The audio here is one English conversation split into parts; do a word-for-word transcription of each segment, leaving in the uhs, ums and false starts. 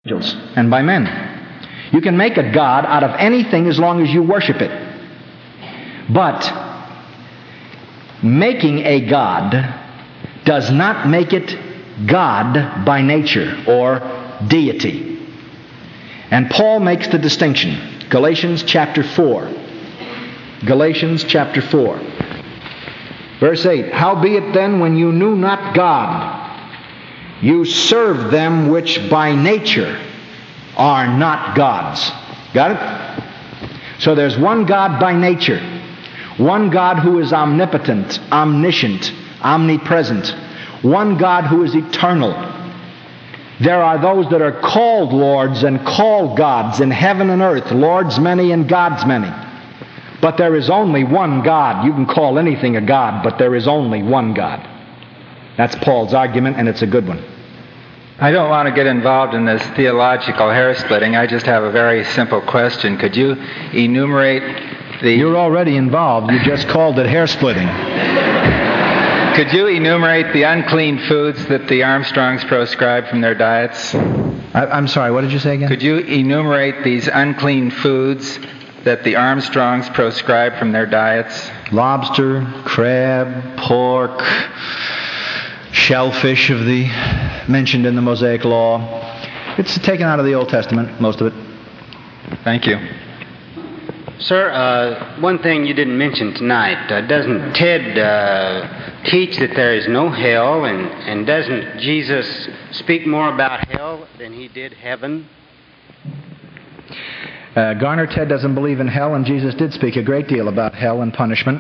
angels and by men. You can make a god out of anything as long as you worship it. But making a god does not make it God by nature or deity. And Paul makes the distinction. Galatians chapter four. Galatians chapter four. Verse eight. Howbeit then, when you knew not God, you served them which by nature are not gods. Got it? So there's one God by nature. One God who is omnipotent, omniscient, omnipresent. One God who is eternal. There are those that are called lords and called gods in heaven and earth, lords many and gods many. But there is only one God. You can call anything a god, but there is only one God. That's Paul's argument, and it's a good one. I don't want to get involved in this theological hair-splitting. I just have a very simple question. Could you enumerate the... You're already involved. You just called it hair-splitting. Could you enumerate the unclean foods that the Armstrongs proscribed from their diets? I, I'm sorry, what did you say again? Could you enumerate these unclean foods that the Armstrongs proscribed from their diets? Lobster, crab, pork, shellfish of the mentioned in the Mosaic Law. It's taken out of the Old Testament, most of it. Thank you. Sir, uh, one thing you didn't mention tonight, uh, doesn't Ted uh, teach that there is no hell, and, and doesn't Jesus speak more about hell than he did heaven? Uh, Garner, Ted doesn't believe in hell, and Jesus did speak a great deal about hell and punishment.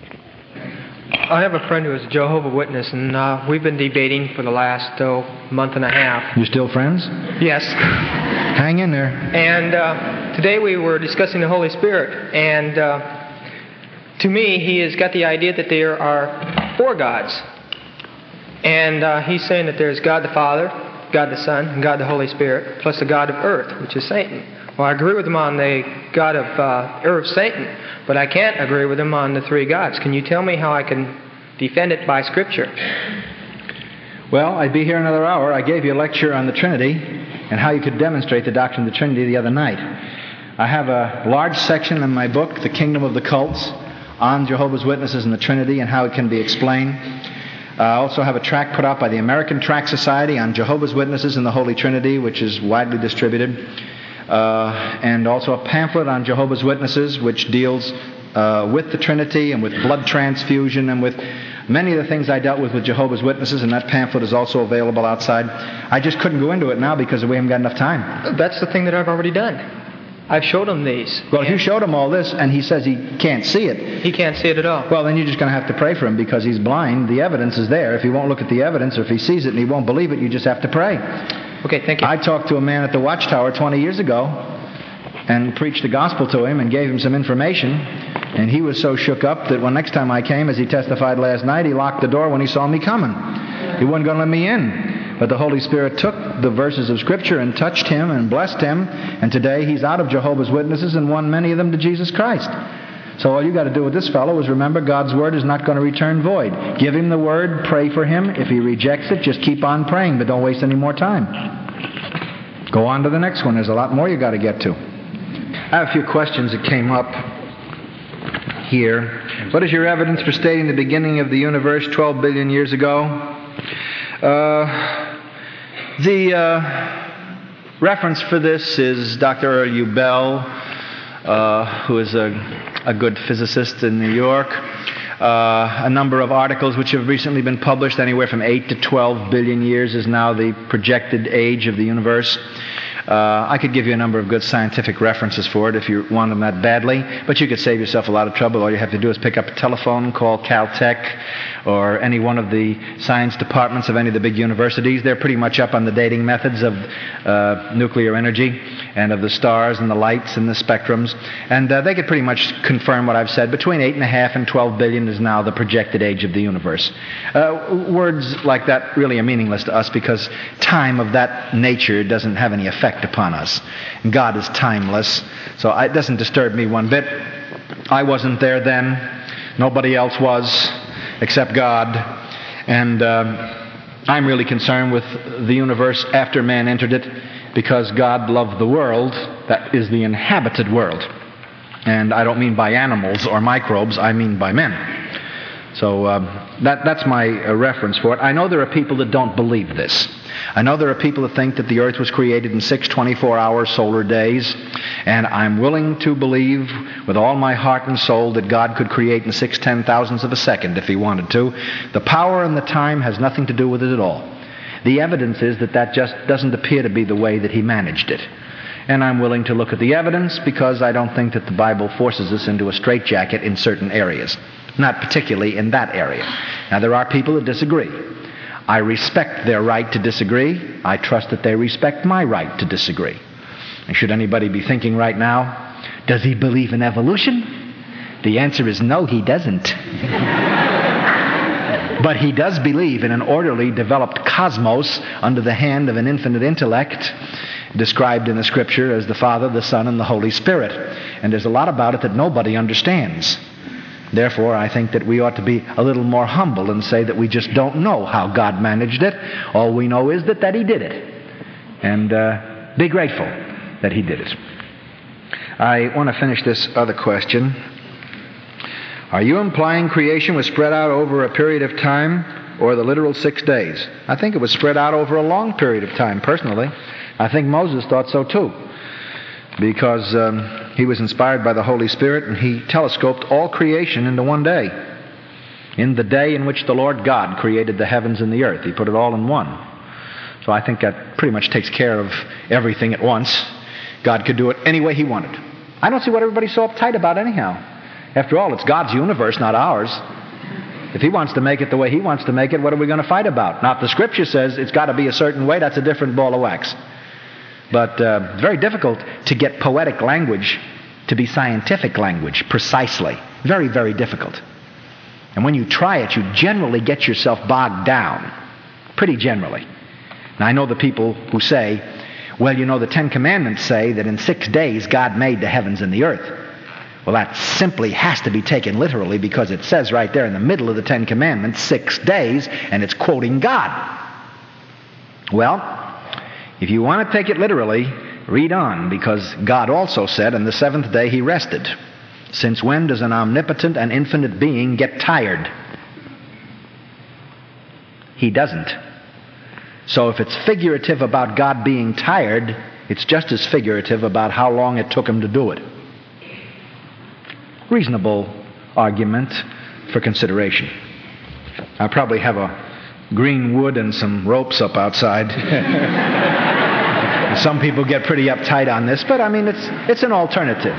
I have a friend who is a Jehovah's Witness, and uh, we've been debating for the last oh, month and a half. You still friends? Yes. Hang in there. And uh, today we were discussing the Holy Spirit, and uh, to me, he has got the idea that there are four gods. And uh, he's saying that there's God the Father, God the Son, and God the Holy Spirit, plus the God of earth, which is Satan. Well, I agree with him on the God of uh, earth, Satan, but I can't agree with him on the three gods. Can you tell me how I can defend it by Scripture? Well, I'd be here another hour. I gave you a lecture on the Trinity and how you could demonstrate the doctrine of the Trinity the other night. I have a large section in my book, The Kingdom of the Cults, on Jehovah's Witnesses and the Trinity and how it can be explained. I also have a tract put out by the American Tract Society on Jehovah's Witnesses and the Holy Trinity, which is widely distributed. Uh, and also a pamphlet on Jehovah's Witnesses, which deals uh, with the Trinity and with blood transfusion and with many of the things I dealt with with Jehovah's Witnesses, and that pamphlet is also available outside. I just couldn't go into it now because we haven't got enough time. That's the thing that I've already done. I've showed him these. Well, if you showed him all this and he says he can't see it... He can't see it at all. Well, then you're just going to have to pray for him because he's blind. The evidence is there. If he won't look at the evidence or if he sees it and he won't believe it, you just have to pray. Okay, thank you. I talked to a man at the Watchtower twenty years ago and preached the gospel to him and gave him some information, and he was so shook up that when next time I came, as he testified last night, he locked the door when he saw me coming. He wasn't going to let me in. But the Holy Spirit took the verses of Scripture and touched him and blessed him, and today he's out of Jehovah's Witnesses and won many of them to Jesus Christ. So all you got to do with this fellow is remember God's Word is not going to return void. Give him the Word, pray for him. If he rejects it, just keep on praying, but don't waste any more time. Go on to the next one. There's a lot more you got to get to. I have a few questions that came up here. What is your evidence for stating the beginning of the universe twelve billion years ago? Uh, the uh, reference for this is Doctor Earl U. Bell, uh, who is a a good physicist in New York. Uh, a number of articles which have recently been published, anywhere from eight to twelve billion years is now the projected age of the universe. Uh, I could give you a number of good scientific references for it if you want them that badly, but you could save yourself a lot of trouble. All you have to do is pick up a telephone, call Caltech, or any one of the science departments of any of the big universities. They're pretty much up on the dating methods of uh, nuclear energy and of the stars and the lights and the spectrums, and uh, they could pretty much confirm what I've said. Between eight and a half and twelve billion is now the projected age of the universe. Uh, words like that really are meaningless to us because time of that nature doesn't have any effect upon us. And God is timeless, so it doesn't disturb me one bit. I wasn't there then. Nobody else was except God. And uh, I'm really concerned with the universe after man entered it. because God loved the world, that is the inhabited world. And I don't mean by animals or microbes, I mean by men. So uh, that, that's my uh, reference for it. I know there are people that don't believe this. I know there are people that think that the earth was created in six twenty-four hour solar days, and I'm willing to believe with all my heart and soul that God could create in six ten thousandths of a second if he wanted to. The power and the time has nothing to do with it at all. The evidence is that that just doesn't appear to be the way that he managed it. And I'm willing to look at the evidence because I don't think that the Bible forces us into a straitjacket in certain areas. Not particularly in that area. Now, there are people that disagree. I respect their right to disagree. I trust that they respect my right to disagree. And should anybody be thinking right now, does he believe in evolution? The answer is no, he doesn't. But he does believe in an orderly, developed cosmos under the hand of an infinite intellect, described in the Scripture as the Father, the Son, and the Holy Spirit. And there's a lot about it that nobody understands. Therefore, I think that we ought to be a little more humble and say that we just don't know how God managed it. All we know is that, that he did it. And uh, be grateful that he did it. I want to finish this other question. Are you implying creation was spread out over a period of time or the literal six days? I think it was spread out over a long period of time, personally. I think Moses thought so too, because um, he was inspired by the Holy Spirit and he telescoped all creation into one day. In the day in which the Lord God created the heavens and the earth, he put it all in one. So I think that pretty much takes care of everything at once. God could do it any way he wanted. I don't see what everybody's so uptight about anyhow. After all, it's God's universe, not ours. If he wants to make it the way he wants to make it, what are we going to fight about? Now, if the Scripture says it's got to be a certain way, that's a different ball of wax. But uh, it's very difficult to get poetic language to be scientific language, precisely. Very, very difficult. And when you try it, you generally get yourself bogged down. Pretty generally. Now, I know the people who say, well, you know, the Ten Commandments say that in six days God made the heavens and the earth. Well, that simply has to be taken literally because it says right there in the middle of the Ten Commandments, six days, and it's quoting God. Well, if you want to take it literally, read on, because God also said, on the seventh day he rested. Since when does an omnipotent and infinite being get tired? He doesn't. So if it's figurative about God being tired, it's just as figurative about how long it took him to do it. Reasonable argument for consideration. I probably have a green wood and some ropes up outside. Some people get pretty uptight on this, but I mean, it's it's an alternative.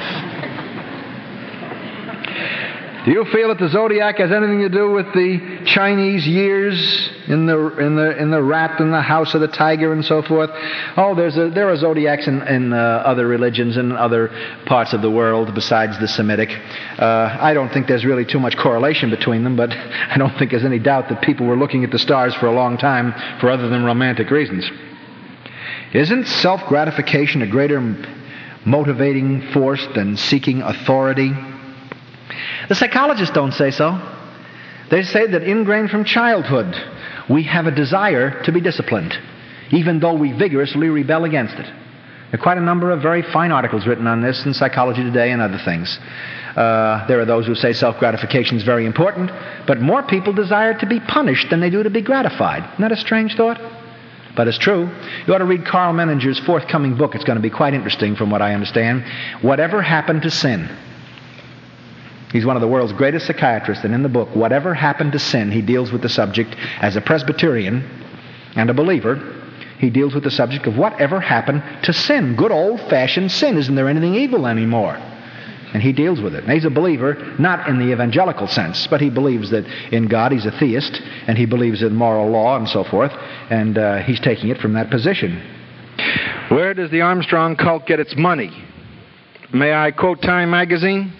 Do you feel that the zodiac has anything to do with the Chinese years in the in the in the rat and the house of the tiger and so forth? Oh, there's a, there are zodiacs in, in uh, other religions and other parts of the world besides the Semitic. Uh, I don't think there's really too much correlation between them, but I don't think there's any doubt that people were looking at the stars for a long time for other than romantic reasons. Isn't self-gratification a greater motivating force than seeking authority? The psychologists don't say so. They say that ingrained from childhood, we have a desire to be disciplined, even though we vigorously rebel against it. There are quite a number of very fine articles written on this in Psychology Today and other things. Uh, there are those who say self-gratification is very important, but more people desire to be punished than they do to be gratified. Isn't that a strange thought? But it's true. You ought to read Carl Menninger's forthcoming book. It's going to be quite interesting from what I understand. Whatever Happened to Sin? He's one of the world's greatest psychiatrists, and in the book, Whatever Happened to Sin, he deals with the subject as a Presbyterian and a believer. He deals with the subject of whatever happened to sin. Good old-fashioned sin. Isn't there anything evil anymore? And he deals with it. And he's a believer, not in the evangelical sense, but he believes that in God. He's a theist, and he believes in moral law and so forth, and uh, he's taking it from that position. Where does the Armstrong cult get its money? May I quote Time magazine?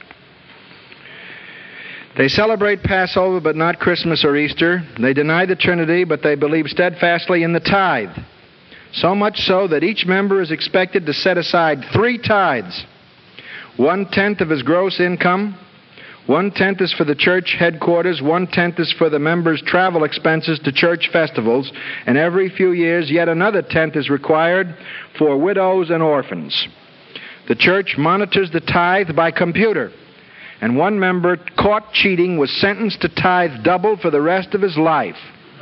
They celebrate Passover, but not Christmas or Easter. They deny the Trinity, but they believe steadfastly in the tithe. So much so that each member is expected to set aside three tithes. One-tenth of his gross income, One-tenth is for the church headquarters, one-tenth is for the members' travel expenses to church festivals, and every few years yet another tenth is required for widows and orphans. The church monitors the tithe by computer, and one member caught cheating was sentenced to tithe double for the rest of his life.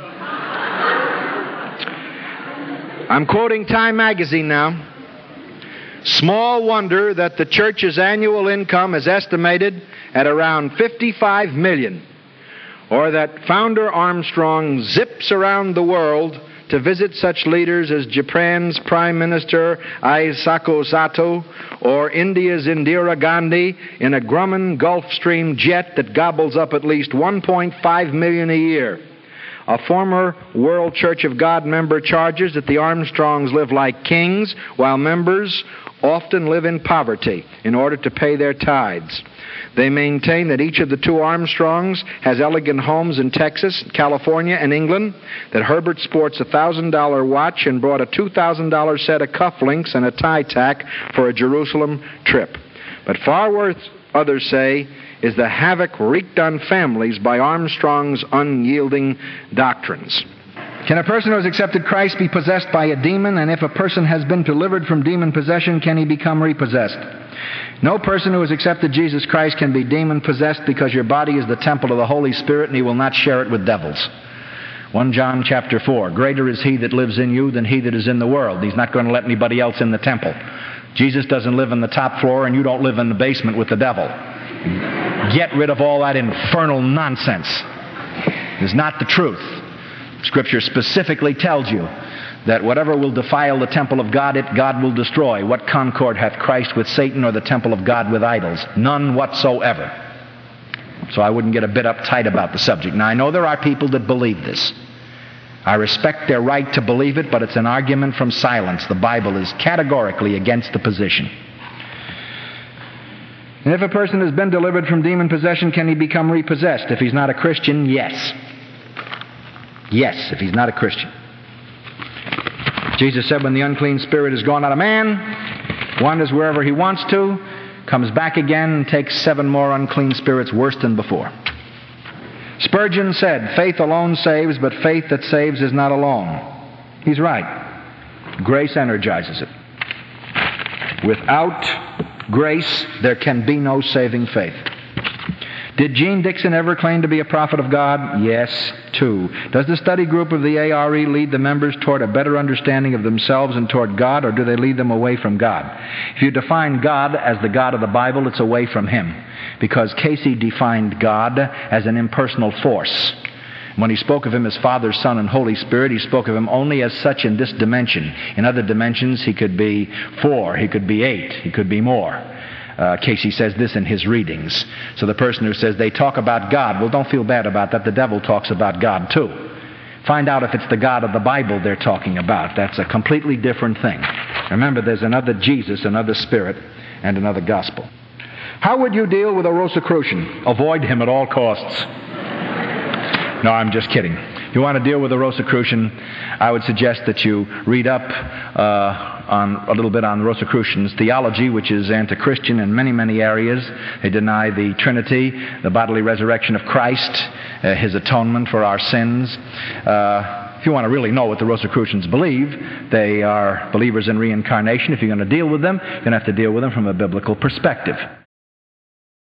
I'm quoting Time magazine now. Small wonder that the church's annual income is estimated at around fifty-five million dollars, or that Founder Armstrong zips around the world to visit such leaders as Japan's Prime Minister Eisaku Sato or India's Indira Gandhi in a Grumman Gulfstream jet that gobbles up at least one point five million dollars a year. A former World Church of God member charges that the Armstrongs live like kings, while members often live in poverty in order to pay their tithes. They maintain that each of the two Armstrongs has elegant homes in Texas, California, and England, that Herbert sports a one thousand dollars watch and brought a two thousand dollars set of cufflinks and a tie tack for a Jerusalem trip. But far worse, others say, is the havoc wreaked on families by Armstrong's unyielding doctrines. Can a person who has accepted Christ be possessed by a demon? And if a person has been delivered from demon possession, can he become repossessed? No person who has accepted Jesus Christ can be demon-possessed, because your body is the temple of the Holy Spirit, and he will not share it with devils. First John chapter four, greater is he that lives in you than he that is in the world. He's not going to let anybody else in the temple. Jesus doesn't live on the top floor, and you don't live in the basement with the devil. Get rid of all that infernal nonsense. It's not the truth. Scripture specifically tells you that whatever will defile the temple of God, it God will destroy. What concord hath Christ with Satan, or the temple of God with idols? None whatsoever. So I wouldn't get a bit uptight about the subject. Now, I know there are people that believe this. I respect their right to believe it, but it's an argument from silence. The Bible is categorically against the position. And if a person has been delivered from demon possession, can he become repossessed? If he's not a Christian, yes. Yes, if he's not a Christian. Jesus said when the unclean spirit is gone out of man, wanders wherever he wants to, comes back again and takes seven more unclean spirits worse than before. Spurgeon said, faith alone saves, but faith that saves is not alone. He's right. Grace energizes it. Without grace, there can be no saving faith. Did Gene Dixon ever claim to be a prophet of God? Yes, too. Does the study group of the A R E lead the members toward a better understanding of themselves and toward God, or do they lead them away from God? If you define God as the God of the Bible, it's away from Him, because Casey defined God as an impersonal force. When he spoke of Him as Father, Son, and Holy Spirit, he spoke of Him only as such in this dimension. In other dimensions, He could be four, He could be eight, He could be more. Uh, Casey says this in his readings. So the person who says they talk about God, well, don't feel bad about that. The devil talks about God too. Find out if it's the God of the Bible they're talking about. That's a completely different thing. Remember, there's another Jesus, another Spirit, and another gospel. How would you deal with a Rosicrucian? Avoid him at all costs. No, I'm just kidding. If you want to deal with a Rosicrucian, I would suggest that you read up uh, on a little bit on Rosicrucians' theology, which is anti-Christian in many, many areas. They deny the Trinity, the bodily resurrection of Christ, uh, His atonement for our sins. Uh, if you want to really know what the Rosicrucians believe, they are believers in reincarnation. If you're going to deal with them, you're going to have to deal with them from a biblical perspective.